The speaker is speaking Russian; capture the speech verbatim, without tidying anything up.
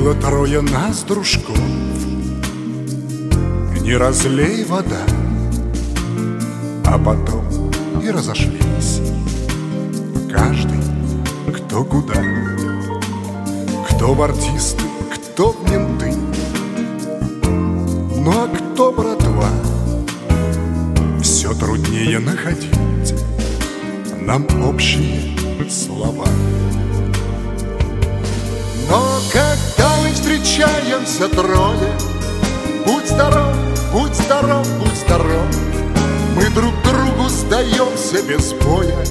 Было трое нас, дружков, не разлей вода, а потом и разошлись. Каждый кто куда, кто в артисты, кто в менты, ну а кто братва. Все труднее находить нам общие слова. Но когда мы встречаемся трое, будь здоров, будь здоров, будь здоров, мы друг другу сдаемся без боя